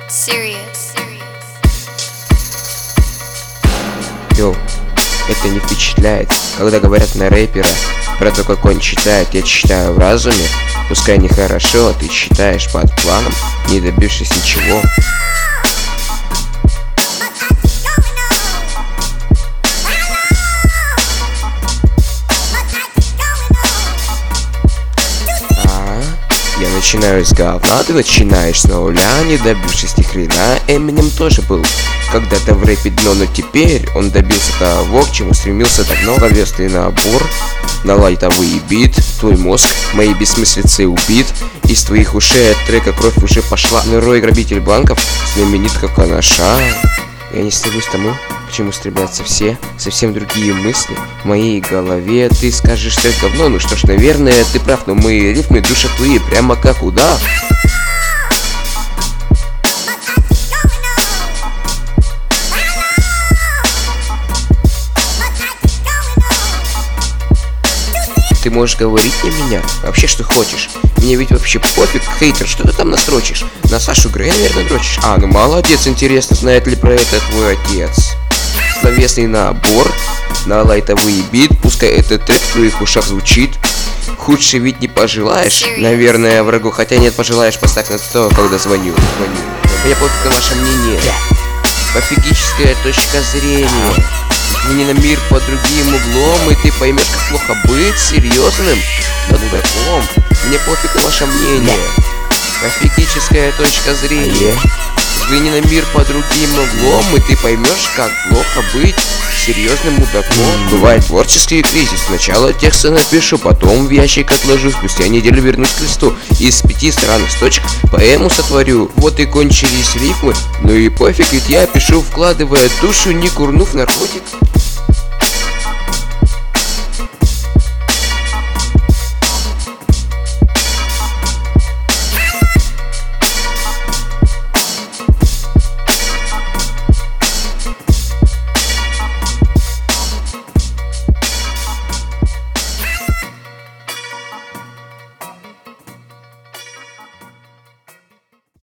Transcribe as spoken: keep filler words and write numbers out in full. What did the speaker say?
Serious. Йоу, это не впечатляет, когда говорят на рэпера про то, как он читает. Я читаю в разуме, пускай нехорошо, а ты читаешь под планом, не добившись ничего. Я начинаю с говна, ты начинаешь с нуля, не добившись ни хрена. Эминем тоже был когда-то в рэпе дно, но теперь он добился того, к чему стремился давно. Словесный набор на лайтовый бит, твой мозг моей бессмыслицей убит. Из твоих ушей от трека кровь уже пошла. Нерой грабитель банков, знаменит как анаша. Я не стремлюсь тому, к чему стремятся все. Совсем другие мысли в моей голове. Ты скажешь, что это говно, ну что ж, наверное, ты прав. Но мои рифмы душат твои, прямо как удав. Ты можешь говорить на меня вообще что хочешь. Мне ведь вообще пофиг, хейтер, что ты там настрочишь. На Сашу Грей, наверное, дрочишь. А, ну молодец, интересно, знает ли про это твой отец. Словесный набор на лайтовый бит, пускай этот трек в твоих ушах звучит. Худше ведь не пожелаешь, наверное, врагу. Хотя нет, пожелаешь, поставь на то, когда звоню, звоню. Мне пофиг на ваше мнение. Пофигическая точка зрения. Взгляни на мир под другим углом, и ты поймешь, как плохо быть серьезным мудаком. Мне пофиг на ваше мнение. Пофигическая точка зрения. Взгляни на мир под другим углом, и ты поймешь, как плохо быть серьезным мудаком. Бывает творческий кризис. Сначала тексты напишу, потом в ящик отложу, спустя неделю вернусь к листу. Из пяти странных точек поэму сотворю. Вот и кончились рифмы, ну и пофиг, ведь я пишу, вкладывая душу, не курнув наркотик.